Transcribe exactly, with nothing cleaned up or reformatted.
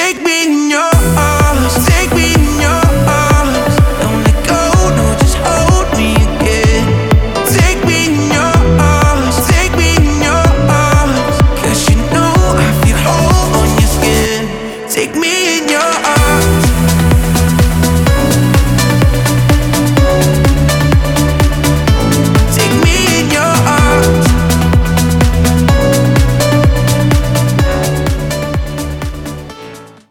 Take me in your arms, take me in your arms. Don't let go, no, just hold me again. Take me in your arms, take me in your arms. 'Cause you know I feel whole on your skin. Take me in your arms.